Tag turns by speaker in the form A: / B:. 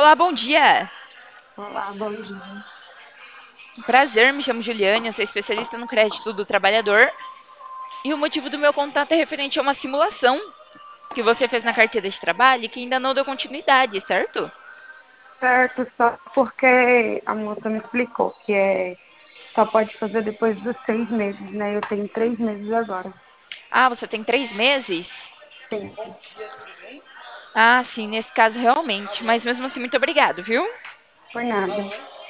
A: Olá, bom dia.
B: Olá, bom dia.
A: Prazer, me chamo Juliane, eu sou especialista no crédito do trabalhador. E o motivo do meu contato é referente a uma simulação que você fez na carteira de trabalho e que ainda não deu continuidade, certo?
B: Certo, só porque a moça me explicou que só pode fazer depois dos 6 meses, né? Eu tenho 3 meses agora.
A: Ah, você tem 3 meses?
B: Sim,
A: Ah, sim, nesse caso realmente. Mas mesmo assim, muito obrigado, viu?
B: por nada.